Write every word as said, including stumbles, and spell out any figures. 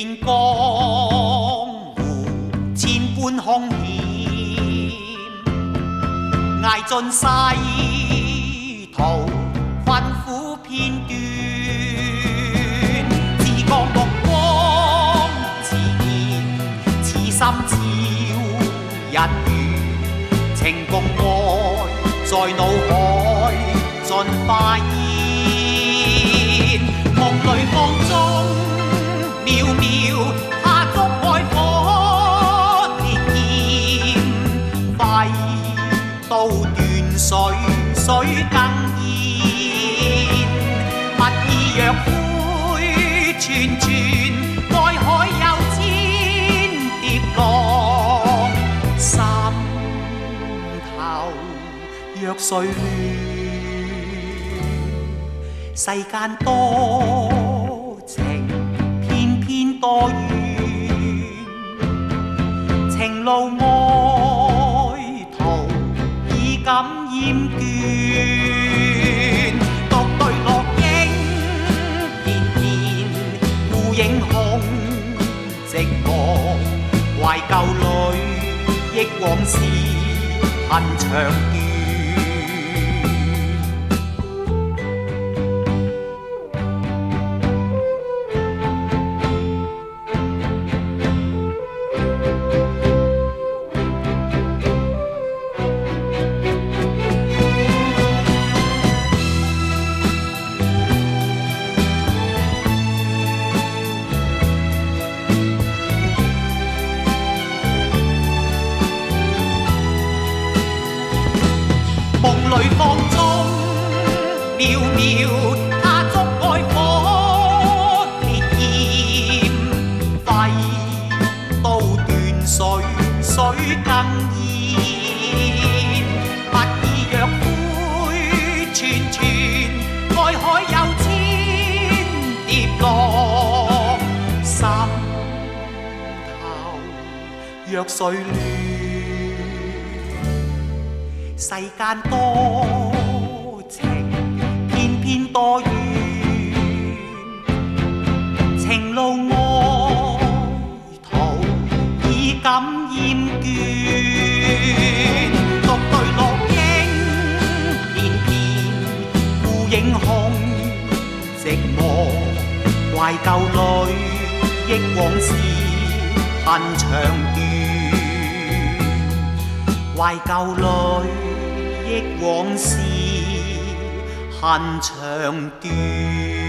遍江湖千般凶險，捱盡世途困苦片段，自覺目光自然，此心照日月，情共愛在腦海盡化煙，夢裏放縱渺渺，他觸愛火烈焰，揮刀斷水，水更燃。物意若灰存存，愛海有千疊浪，心頭若水亂。世間多情，偏偏多怨，情路愛途已感厭倦，獨對落英翩翩，孤影空寂寞，懷舊裏憶往事恨長斷。夢裏放縱渺渺，他觸愛火烈焰，揮刀斷水，水更燃。物意若灰存存，愛海有千疊浪，心頭若水亂。世間多情，偏偏多怨，情路愛途已感厭倦，獨對落英翩翩，孤影空寂寞，懷舊裏憶往事恨長斷，懷舊裏憶往事恨長斷。